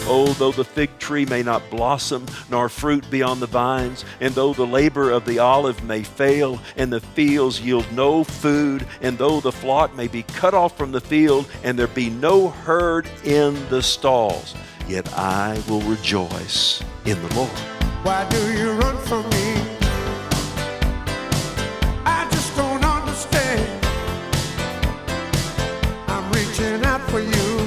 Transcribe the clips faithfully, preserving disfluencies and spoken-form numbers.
Oh, though the fig tree may not blossom, nor fruit be on the vines, and though the labor of the olive may fail, and the fields yield no food, and though the flock may be cut off from the field, and there be no herd in the stalls, yet I will rejoice in the Lord. Why do you run from me? I just don't understand. I'm reaching out for you.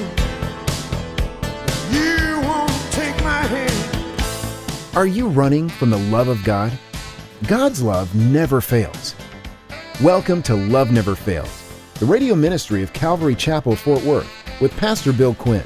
You won't take my hand. Are you running from the love of God? God's love never fails. Welcome to Love Never Fails, the radio ministry of Calvary Chapel, Fort Worth, with Pastor Bill Quinn.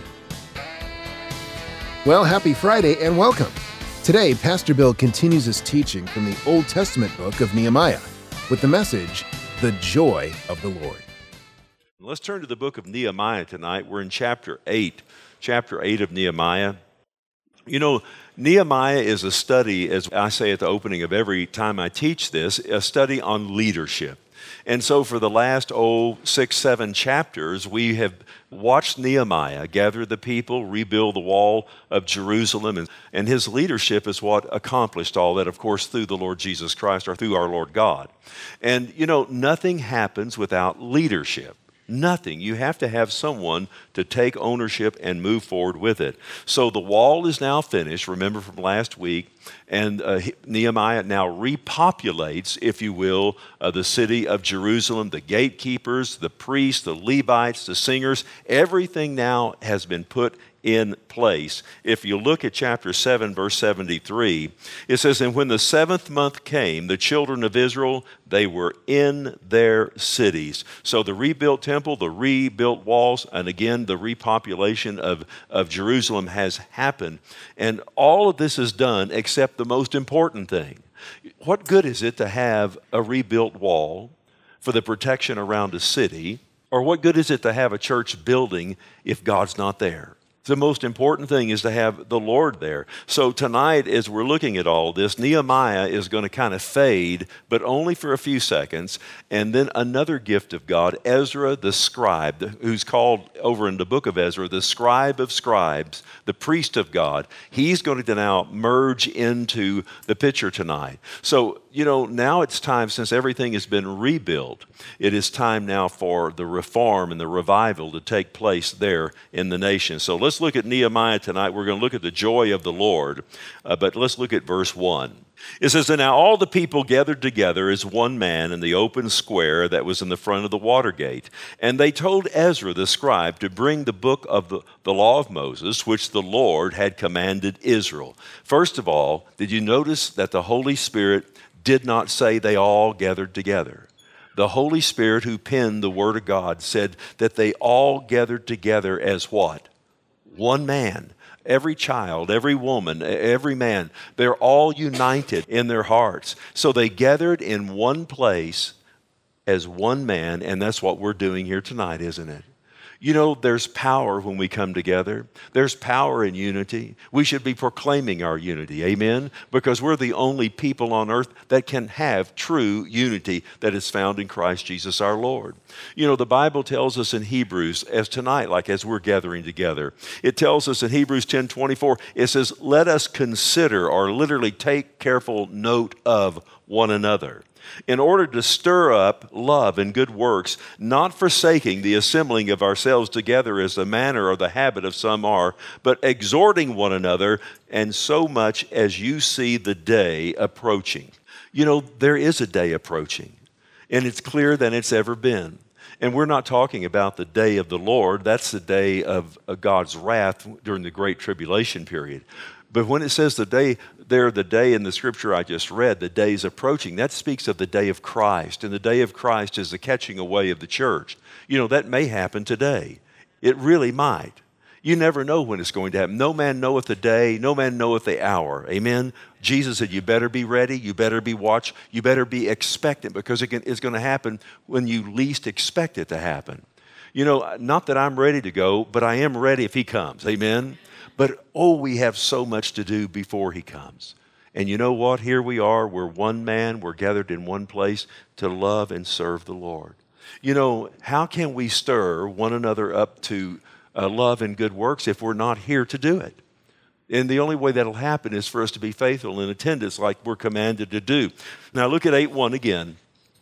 Well, happy Friday and welcome. Today, Pastor Bill continues his teaching from the Old Testament book of Nehemiah with the message, The Joy of the Lord. Let's turn to the book of Nehemiah tonight. We're in chapter eight, chapter eight of Nehemiah. You know, Nehemiah is a study, as I say at the opening of every time I teach this, a study on leadership. And so for the last, oh, six, seven chapters, we have watched Nehemiah gather the people, rebuild the wall of Jerusalem, and, and his leadership is what accomplished all that, of course, through the Lord Jesus Christ or through our Lord God. And, you know, nothing happens without leadership. Nothing. You have to have someone to take ownership and move forward with it. So the wall is now finished, remember from last week, and uh, Nehemiah now repopulates, if you will, uh, the city of Jerusalem. The gatekeepers, the priests, the Levites, the singers, everything now has been put in place. If you look at chapter seven, verse seventy-three, it says, "And when the seventh month came, the children of Israel, they were in their cities." So the rebuilt temple, the rebuilt walls, and again, the repopulation of, of Jerusalem has happened. And all of this is done except the most important thing. What good is it to have a rebuilt wall for the protection around a city? Or what good is it to have a church building if God's not there? The most important thing is to have the Lord there. So tonight, as we're looking at all this, Nehemiah is going to kind of fade, but only for a few seconds. And then another gift of God, Ezra the scribe, who's called over in the book of Ezra, the scribe of scribes, the priest of God. He's going to now merge into the picture tonight. So, you know, now it's time, since everything has been rebuilt, it is time now for the reform and the revival to take place there in the nation. So let's look at Nehemiah tonight. We're going to look at the joy of the Lord, uh, but let's look at verse one. It says, "And now all the people gathered together as one man in the open square that was in the front of the water gate. And they told Ezra the scribe to bring the book of the, the law of Moses, which the Lord had commanded Israel." First of all, did you notice that the Holy Spirit did not say they all gathered together? The Holy Spirit who penned the Word of God said that they all gathered together as what? One man. Every child, every woman, every man, they're all united in their hearts. So they gathered in one place as one man, and that's what we're doing here tonight, isn't it? You know, there's power when we come together. There's power in unity. We should be proclaiming our unity, amen? Because we're the only people on earth that can have true unity that is found in Christ Jesus our Lord. You know, the Bible tells us in Hebrews, as tonight, like as we're gathering together, it tells us in Hebrews ten twenty-four, it says, "Let us consider," or literally take careful note of, "one another, in order to stir up love and good works, not forsaking the assembling of ourselves together as the manner or the habit of some are, but exhorting one another, and so much as you see the day approaching." You know, there is a day approaching, and it's clearer than it's ever been. And we're not talking about the day of the Lord. That's the day of God's wrath during the Great Tribulation period. But when it says the day, there, the day in the scripture I just read, the day is approaching, that speaks of the day of Christ. And the day of Christ is the catching away of the church. You know, that may happen today. It really might. You never know when it's going to happen. No man knoweth the day, no man knoweth the hour. Amen? Jesus said, you better be ready, you better be watched, you better be expectant, because it can, it's going to happen when you least expect it to happen. You know, not that I'm ready to go, but I am ready if he comes. Amen? But, oh, we have so much to do before he comes. And you know what? Here we are. We're one man. We're gathered in one place to love and serve the Lord. You know, how can we stir one another up to uh, love and good works if we're not here to do it? And the only way that'll happen is for us to be faithful in attendance like we're commanded to do. Now look at eight one again.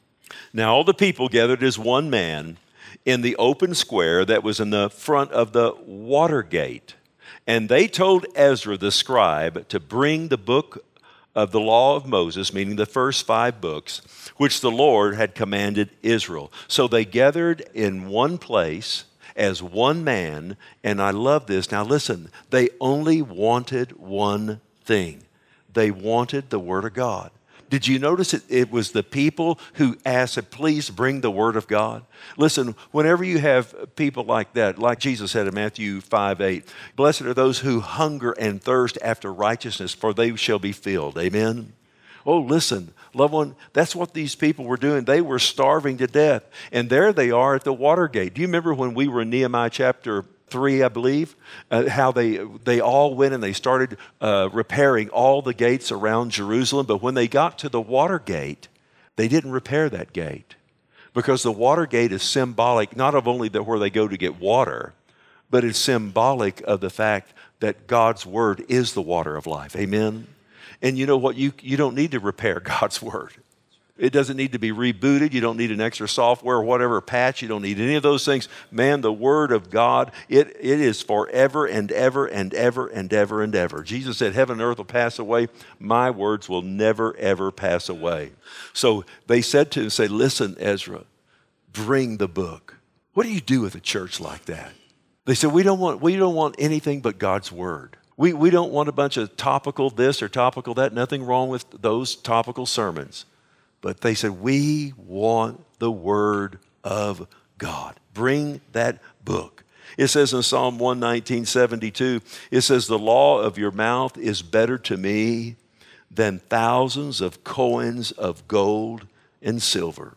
Now all the people gathered as one man in the open square that was in the front of the water gate. And they told Ezra the scribe to bring the book of the law of Moses, meaning the first five books, which the Lord had commanded Israel. So they gathered in one place as one man, and I love this. Now listen, they only wanted one thing. They wanted the Word of God. Did you notice it? It was the people who asked, please bring the Word of God. Listen, whenever you have people like that, like Jesus said in Matthew five eight, blessed are those who hunger and thirst after righteousness, for they shall be filled. Amen? Oh, listen, loved one, that's what these people were doing. They were starving to death. And there they are at the water gate. Do you remember when we were in Nehemiah chapter three, I believe, uh, how they they all went and they started uh, repairing all the gates around Jerusalem. But when they got to the water gate, they didn't repair that gate, because the water gate is symbolic not of only the, where they go to get water, but it's symbolic of the fact that God's Word is the water of life. Amen? And you know what? You, you don't need to repair God's Word. It doesn't need to be rebooted. You don't need an extra software or whatever patch. You don't need any of those things. Man, the Word of God, it, it is forever and ever and ever and ever and ever. Jesus said, heaven and earth will pass away. My words will never, ever pass away. So they said to him, say, listen, Ezra, bring the book. What do you do with a church like that? They said, we don't want, we don't want anything but God's Word. We, we don't want a bunch of topical this or topical that. Nothing wrong with those topical sermons. But they said, we want the Word of God. Bring that book. It says in Psalm one nineteen, seventy-two, it says, the law of your mouth is better to me than thousands of coins of gold and silver.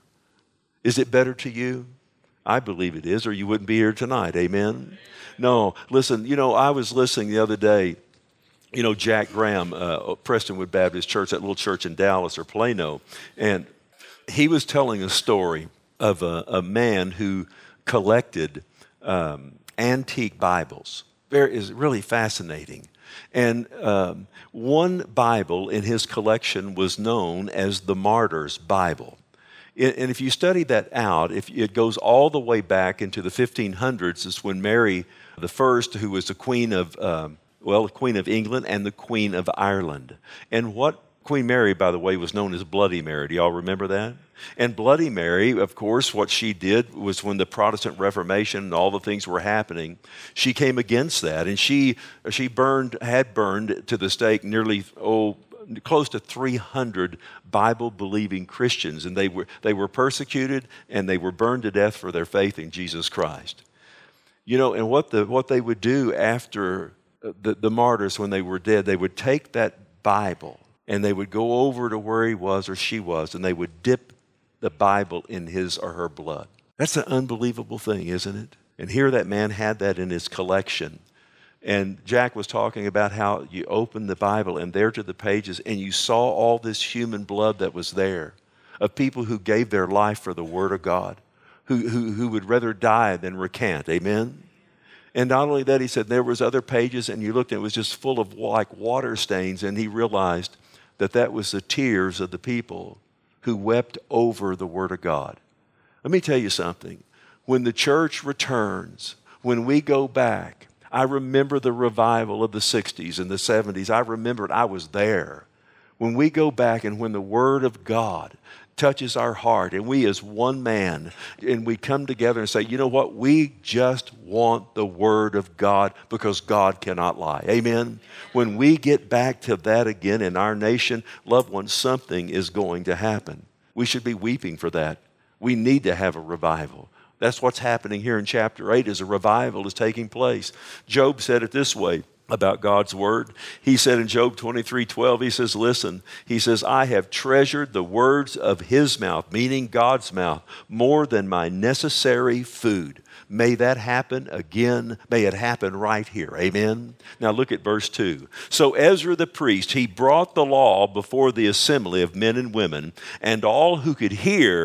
Is it better to you? I believe it is, or you wouldn't be here tonight. Amen? No, listen, you know, I was listening the other day. You know, Jack Graham, uh, Prestonwood Baptist Church, that little church in Dallas or Plano, and he was telling a story of a, a man who collected um, antique Bibles. It is really fascinating. And um, one Bible in his collection was known as the Martyr's Bible. And if you study that out, if it goes all the way back into the fifteen hundreds, is when Mary the First, who was the queen of um, Well, the Queen of England and the Queen of Ireland. And what Queen Mary, by the way, was known as Bloody Mary. Do y'all remember that? And Bloody Mary, of course, what she did was when the Protestant Reformation and all the things were happening, she came against that. And she she burned, had burned to the stake nearly, oh, close to three hundred Bible-believing Christians. And they were, they were persecuted and they were burned to death for their faith in Jesus Christ. You know, and what the what they would do after The, the martyrs, when they were dead, they would take that Bible and they would go over to where he was or she was, and they would dip the Bible in his or her blood. That's an unbelievable thing, isn't it? And here that man had that in his collection. And Jack was talking about how you opened the Bible and there to the pages and you saw all this human blood that was there of people who gave their life for the Word of God, who, who, who would rather die than recant. Amen? And not only that, he said there was other pages, and you looked and it was just full of like water stains, and he realized that that was the tears of the people who wept over the Word of God. Let me tell you something. When the church returns, when we go back, I remember the revival of the sixties and the seventies. I remember it. I was there. When we go back and when the Word of God touches our heart and we as one man and we come together and say, you know what, we just want the Word of God because God cannot lie. Amen? When we get back to that again in our nation, loved ones, something is going to happen. We should be weeping for that. We need to have a revival. That's what's happening here in chapter eight, is a revival is taking place. Job said it this way about God's Word. He said in Job twenty-three twelve, he says, listen, he says, I have treasured the words of his mouth, meaning God's mouth, more than my necessary food. May that happen again. May it happen right here. Amen. Now look at verse two. So Ezra the priest, he brought the law before the assembly of men and women, and all who could hear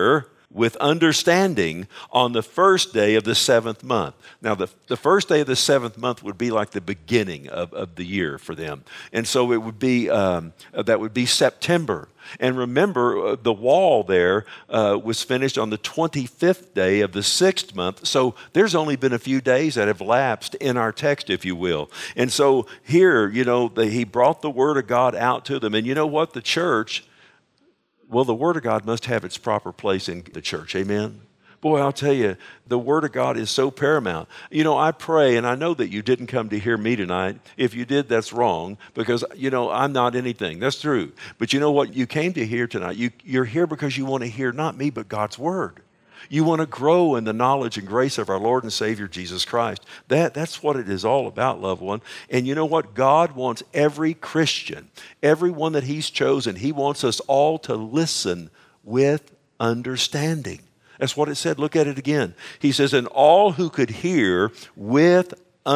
with understanding on the first day of the seventh month. Now, the, the first day of the seventh month would be like the beginning of, of the year for them. And so it would be, um, that would be September. And remember, uh, the wall there uh, was finished on the twenty-fifth day of the sixth month. So there's only been a few days that have lapsed in our text, if you will. And so here, you know, the, he brought the Word of God out to them. And you know what? The church, well, the Word of God must have its proper place in the church. Amen? Boy, I'll tell you, the Word of God is so paramount. You know, I pray, and I know that you didn't come to hear me tonight. If you did, that's wrong, because, you know, I'm not anything. That's true. But you know what? You came to hear tonight. You, you're here because you want to hear not me, but God's Word. You want to grow in the knowledge and grace of our Lord and Savior, Jesus Christ. That, that's what it is all about, loved one. And you know what? God wants every Christian, everyone that He's chosen, He wants us all to listen with understanding. That's what it said. Look at it again. He says, and all who could hear with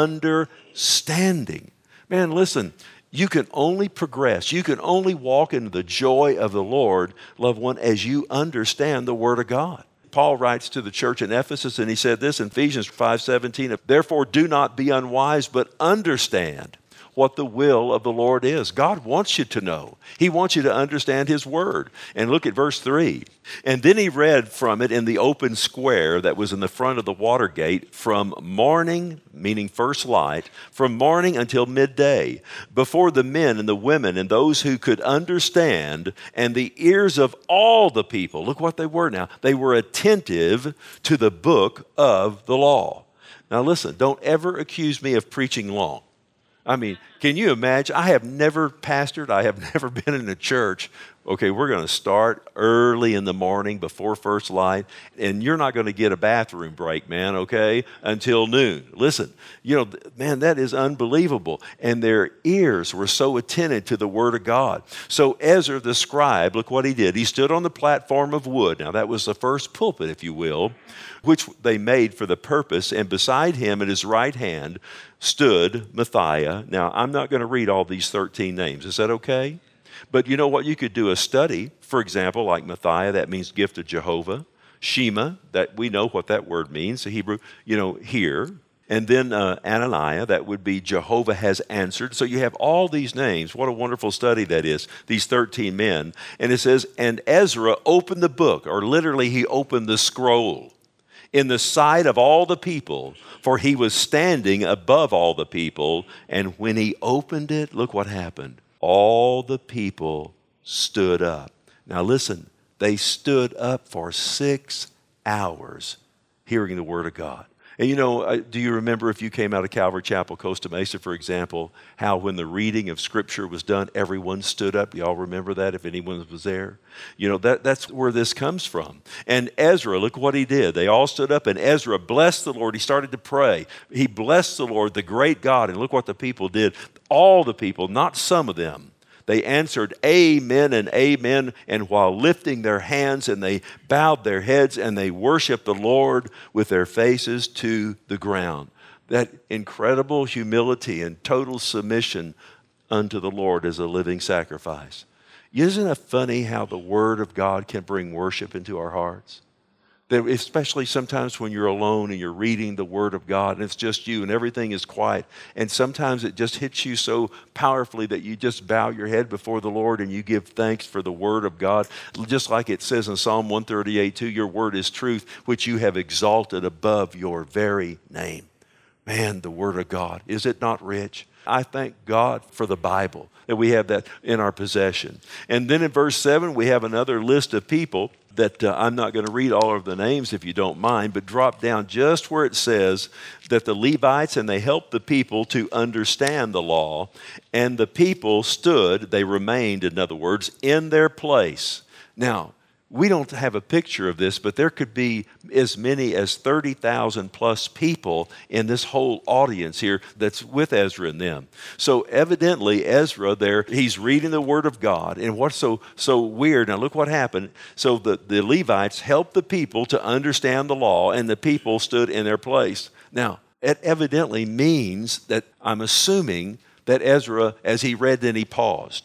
understanding. Man, listen, you can only progress. You can only walk into the joy of the Lord, loved one, as you understand the Word of God. Paul writes to the church in Ephesus, and he said this in Ephesians five seventeen, therefore do not be unwise, but understand what the will of the Lord is. God wants you to know. He wants you to understand His Word. And look at verse three. And then he read from it in the open square that was in the front of the water gate from morning, meaning first light, from morning until midday, before the men and the women and those who could understand, and the ears of all the people. Look what they were now. They were attentive to the book of the law. Now listen, don't ever accuse me of preaching long. I mean, can you imagine? I have never pastored. I have never been in a church. Okay, we're going to start early in the morning before first light, and you're not going to get a bathroom break, man, okay, until noon. Listen, you know, man, that is unbelievable. And their ears were so attentive to the Word of God. So Ezra the scribe, look what he did. He stood on the platform of wood. Now, that was the first pulpit, if you will, which they made for the purpose, and beside him at his right hand stood Matthiah. Now, I'm not going to read all these thirteen names. Is that okay? But you know what? You could do a study, for example, like Matthiah, that means gift of Jehovah. Shema, that we know what that word means, the Hebrew, you know, hear. And then uh, Ananiah, that would be Jehovah has answered. So you have all these names. What a wonderful study that is, these thirteen men. And it says, and Ezra opened the book, or literally he opened the scroll, in the sight of all the people, for he was standing above all the people. And when he opened it, look what happened. All the people stood up. Now listen, they stood up for six hours hearing the Word of God. And you know, do you remember if you came out of Calvary Chapel, Costa Mesa, for example, how when the reading of Scripture was done, everyone stood up? Y'all remember that if anyone was there? You know, that, that's where this comes from. And Ezra, look what he did. They all stood up, and Ezra blessed the Lord. He started to pray. He blessed the Lord, the great God, and look what the people did. All the people, not some of them. They answered, amen and amen, and while lifting their hands, and they bowed their heads, and they worshiped the Lord with their faces to the ground. That incredible humility and total submission unto the Lord as a living sacrifice. Isn't it funny how the Word of God can bring worship into our hearts? That especially sometimes when you're alone and you're reading the Word of God and it's just you and everything is quiet, and sometimes it just hits you so powerfully that you just bow your head before the Lord and you give thanks for the Word of God. Just like it says in Psalm one thirty-eight, two, your Word is truth, which you have exalted above your very name. Man, the Word of God, is it not rich? I thank God for the Bible, that we have that in our possession. And then in verse seven, we have another list of people that uh, I'm not going to read all of the names if you don't mind, but drop down just where it says that the Levites, and they helped the people to understand the law, and the people stood, they remained, in other words, in their place. Now, we don't have a picture of this, but there could be as many as thirty thousand plus people in this whole audience here that's with Ezra and them. So evidently Ezra there, he's reading the Word of God. And what's so so weird, now look what happened. So the, the Levites helped the people to understand the law, and the people stood in their place. Now, it evidently means that I'm assuming that Ezra, as he read, then he paused.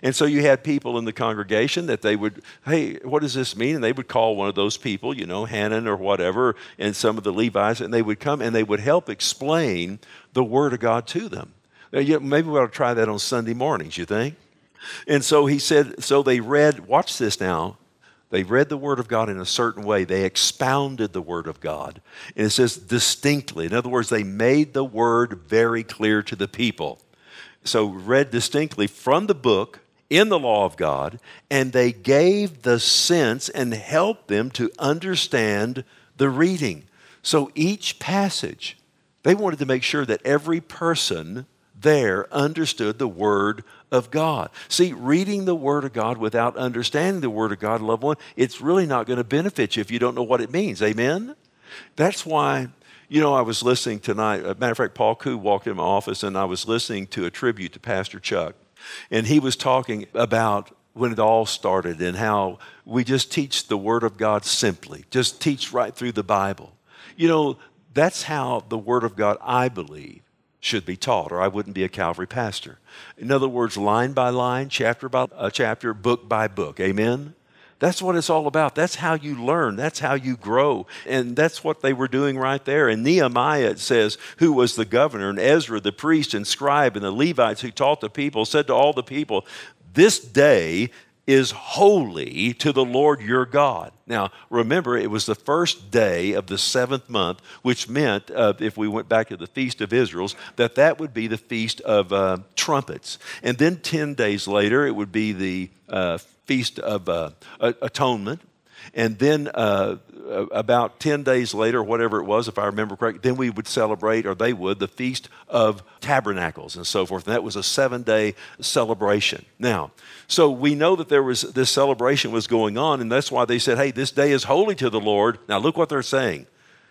And so you had people in the congregation that they would, hey, what does this mean? And they would call one of those people, you know, Hanan or whatever, and some of the Levites, and they would come and they would help explain the Word of God to them. Now, yeah, maybe we ought to try that on Sunday mornings, you think? And so he said, so they read, watch this now, they read the Word of God in a certain way. They expounded the Word of God. And it says distinctly. In other words, they made the Word very clear to the people. So read distinctly from the book in the law of God, and they gave the sense and helped them to understand the reading. So each passage, they wanted to make sure that every person there understood the Word of God. See, reading the Word of God without understanding the Word of God, loved one, it's really not going to benefit you if you don't know what it means. Amen? That's why, you know, I was listening tonight. As a matter of fact, Paul Koo walked in my office, and I was listening to a tribute to Pastor Chuck. And he was talking about when it all started and how we just teach the Word of God simply, just teach right through the Bible. You know, that's how the Word of God, I believe, should be taught, or I wouldn't be a Calvary pastor. In other words, line by line, chapter by uh, chapter, book by book. Amen? That's what it's all about. That's how you learn. That's how you grow. And that's what they were doing right there. In Nehemiah, it says, who was the governor, and Ezra, the priest and scribe, and the Levites who taught the people, said to all the people, this day is holy to the Lord your God. Now, remember, it was the first day of the seventh month, which meant, uh, if we went back to the Feast of Israel's, that that would be the Feast of uh, Trumpets. And then ten days later, it would be the uh, Feast of uh, Atonement. And then uh, about ten days later, whatever it was, if I remember correctly, then we would celebrate, or they would, the Feast of Tabernacles and so forth. And that was a seven-day celebration. Now, so we know that there was this celebration was going on, and that's why they said, hey, this day is holy to the Lord. Now, look what they're saying.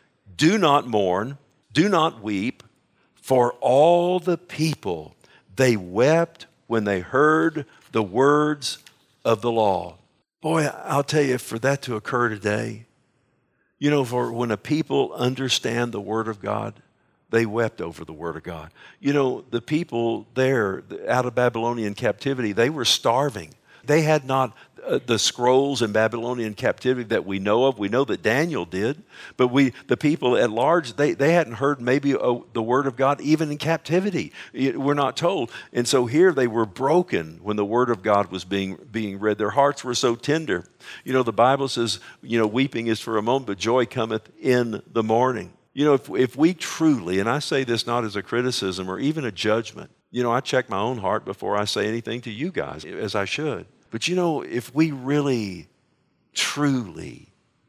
Do not mourn, do not weep, for all the people, they wept when they heard the words of the law. Boy, I'll tell you, for that to occur today, you know, for when a people understand the Word of God, they wept over the Word of God. You know, the people there out of Babylonian captivity, they were starving. They had not uh, the scrolls in Babylonian captivity that we know of. We know that Daniel did, but we, the people at large, they, they hadn't heard maybe uh, the Word of God even in captivity. We're not told. And so here they were broken when the Word of God was being, being read. Their hearts were so tender. You know, the Bible says, you know, weeping is for a moment, but joy cometh in the morning. You know, if, if we truly, and I say this not as a criticism or even a judgment, you know, I check my own heart before I say anything to you guys, as I should. But you know, if we really, truly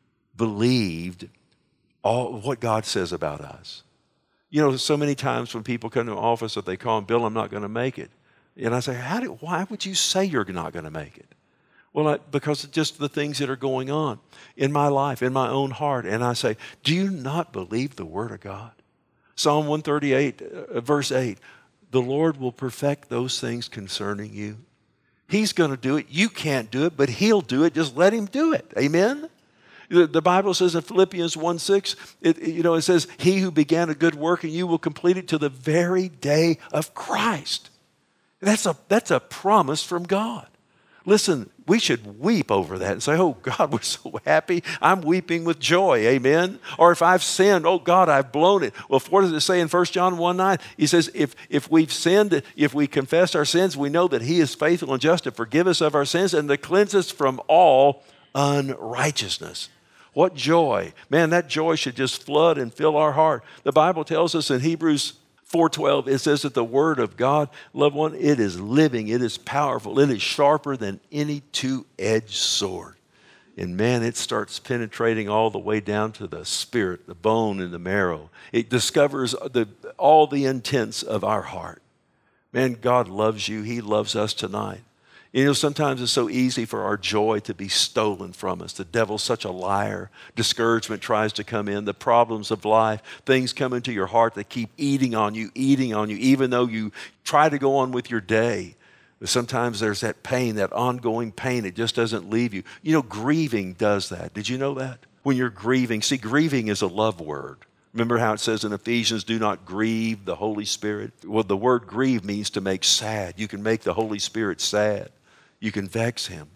believed all what God says about us, you know, so many times when people come to an office that they call them, Bill, I'm not going to make it. And I say, How do, why would you say you're not going to make it? Well, I, because of just the things that are going on in my life, in my own heart. And I say, do you not believe the Word of God? Psalm one thirty-eight, uh, verse eight, the Lord will perfect those things concerning you. He's going to do it. You can't do it, but He'll do it. Just let Him do it. Amen? The, the Bible says in Philippians one six, it, you know, it says, He who began a good work in you will complete it to the very day of Christ. That's a, that's a promise from God. Listen, we should weep over that and say, oh, God, we're so happy. I'm weeping with joy. Amen? Or if I've sinned, oh, God, I've blown it. Well, what does it say in First John one nine? He says, if, if we've sinned, if we confess our sins, we know that He is faithful and just to forgive us of our sins and to cleanse us from all unrighteousness. What joy. Man, that joy should just flood and fill our heart. The Bible tells us in Hebrews four twelve, it says that the Word of God, loved one, it is living, it is powerful, it is sharper than any two-edged sword. And man, it starts penetrating all the way down to the spirit, the bone, and the marrow. It discovers the, all the intents of our heart. Man, God loves you. He loves us tonight. You know, sometimes it's so easy for our joy to be stolen from us. The devil's such a liar. Discouragement tries to come in. The problems of life, things come into your heart that keep eating on you, eating on you, even though you try to go on with your day. But sometimes there's that pain, that ongoing pain. It just doesn't leave you. You know, grieving does that. Did you know that? When you're grieving, see, grieving is a love word. Remember how it says in Ephesians, do not grieve the Holy Spirit? Well, the word grieve means to make sad. You can make the Holy Spirit sad. You can vex him.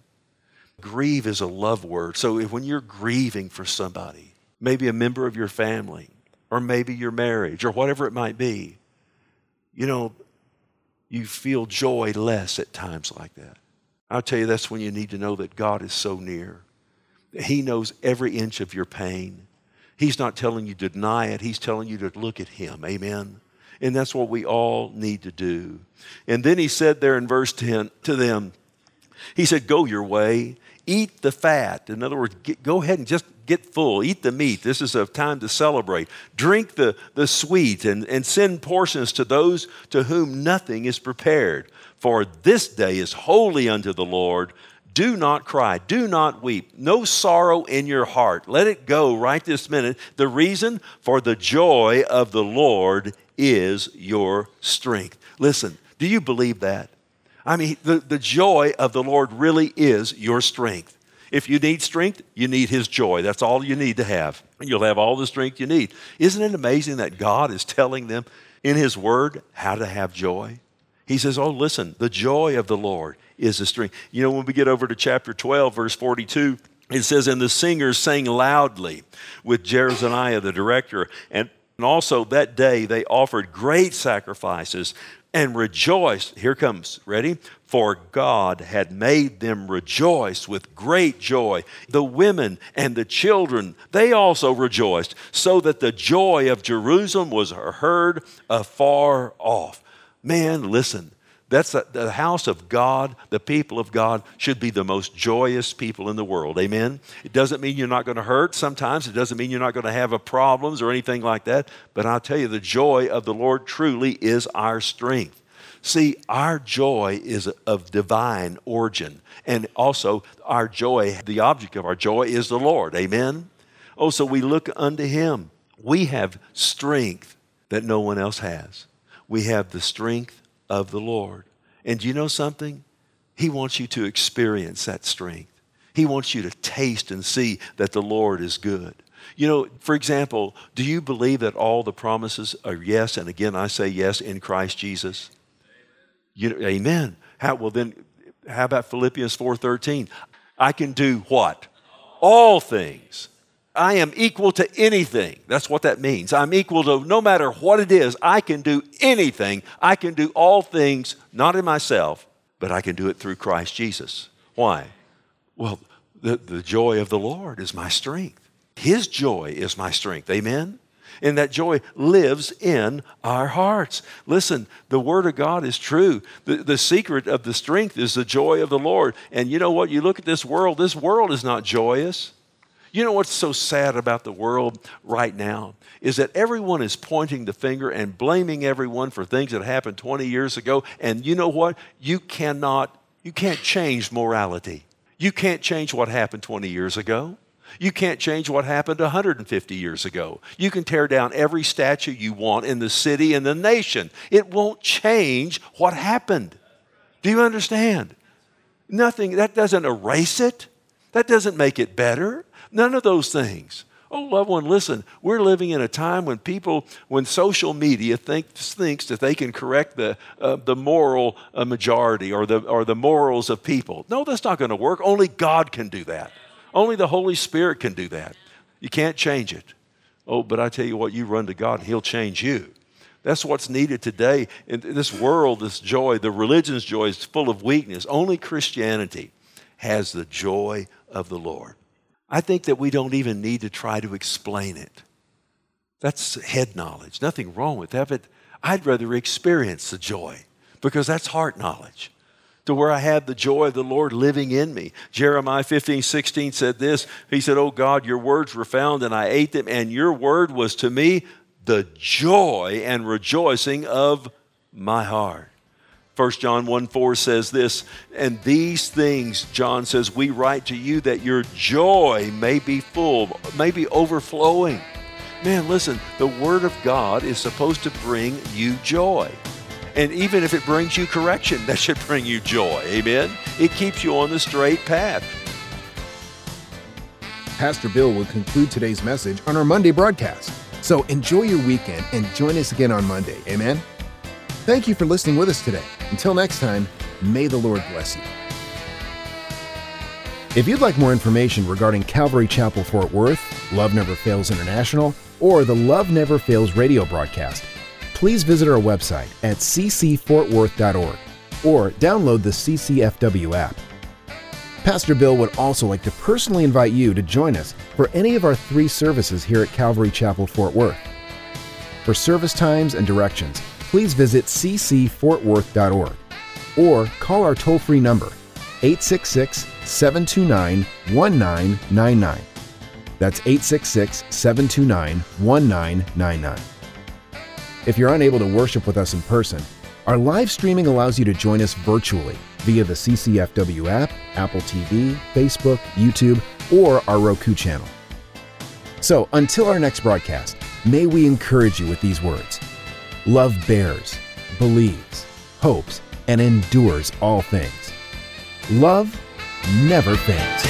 Grieve is a love word. So if, when you're grieving for somebody, maybe a member of your family, or maybe your marriage, or whatever it might be, you know, you feel joy less at times like that. I'll tell you, that's when you need to know that God is so near. He knows every inch of your pain. He's not telling you to deny it. He's telling you to look at him. Amen? And that's what we all need to do. And then he said there in verse ten to them, he said, go your way, eat the fat. In other words, get, go ahead and just get full. Eat the meat. This is a time to celebrate. Drink the, the sweet and, and send portions to those to whom nothing is prepared. For this day is holy unto the Lord. Do not cry. Do not weep. No sorrow in your heart. Let it go right this minute. The reason? For the joy of the Lord is your strength. Listen, do you believe that? I mean, the, the joy of the Lord really is your strength. If you need strength, you need his joy. That's all you need to have. You'll have all the strength you need. Isn't it amazing that God is telling them in his word how to have joy? He says, oh, listen, the joy of the Lord is the strength. You know, when we get over to chapter twelve, verse forty-two, it says, and the singers sang loudly with Jeremiah, the director, and also that day they offered great sacrifices and rejoiced. Here comes, ready? For God had made them rejoice with great joy. The women and the children, they also rejoiced, so that the joy of Jerusalem was heard afar off. Man, listen, that's a, the house of God, the people of God should be the most joyous people in the world. Amen? It doesn't mean you're not going to hurt sometimes. It doesn't mean you're not going to have a problems or anything like that. But I'll tell you, the joy of the Lord truly is our strength. See, our joy is of divine origin. And also, our joy, the object of our joy is the Lord. Amen? Oh, so we look unto him. We have strength that no one else has. We have the strength of the Lord. And do you know something? He wants you to experience that strength. He wants you to taste and see that the Lord is good. You know, for example, do you believe that all the promises are yes? And again, I say yes in Christ Jesus. You know, amen. How, well then, how about Philippians four thirteen? I can do what? All things. I am equal to anything. That's what that means. I'm equal to no matter what it is. I can do anything. I can do all things, not in myself, but I can do it through Christ Jesus. Why? Well, the, the joy of the Lord is my strength. His joy is my strength. Amen? And that joy lives in our hearts. Listen, the Word of God is true. The, the secret of the strength is the joy of the Lord. And you know what? You look at this world, this world is not joyous. You know what's so sad about the world right now is that everyone is pointing the finger and blaming everyone for things that happened twenty years ago. And you know what? You cannot, you can't change morality. You can't change what happened twenty years ago. You can't change what happened one hundred fifty years ago. You can tear down every statue you want in the city and the nation. It won't change what happened. Do you understand? Nothing, that doesn't erase it. That doesn't make it better. None of those things. Oh, loved one, listen, we're living in a time when people, when social media thinks, thinks that they can correct the, uh, the moral uh, majority or the, or the morals of people. No, that's not going to work. Only God can do that. Only the Holy Spirit can do that. You can't change it. Oh, but I tell you what, you run to God and He'll change you. That's what's needed today. In this world, this joy, the religion's joy is full of weakness. Only Christianity has the joy of the Lord. I think that we don't even need to try to explain it. That's head knowledge. Nothing wrong with that, but I'd rather experience the joy because that's heart knowledge. To where I have the joy of the Lord living in me. Jeremiah fifteen sixteen said this. He said, oh God, your words were found and I ate them, and your word was to me the joy and rejoicing of my heart. First John one four says this, and these things, John says, we write to you that your joy may be full, may be overflowing. Man, listen, the Word of God is supposed to bring you joy. And even if it brings you correction, that should bring you joy. Amen? It keeps you on the straight path. Pastor Bill will conclude today's message on our Monday broadcast. So enjoy your weekend and join us again on Monday. Amen? Thank you for listening with us today. Until next time, may the Lord bless you. If you'd like more information regarding Calvary Chapel Fort Worth, Love Never Fails International, or the Love Never Fails radio broadcast, please visit our website at c c fort worth dot org or download the C C F W app. Pastor Bill would also like to personally invite you to join us for any of our three services here at Calvary Chapel Fort Worth. For service times and directions, please visit c c fort worth dot org or call our toll-free number eight six six, seven two nine, one nine nine nine. That's eight six six, seven two nine, one nine nine nine. If you're unable to worship with us in person, our live streaming allows you to join us virtually via the C C F W app, Apple T V, Facebook, YouTube, or our Roku channel. So until our next broadcast, may we encourage you with these words. Love bears, believes, hopes, and endures all things. Love never fails.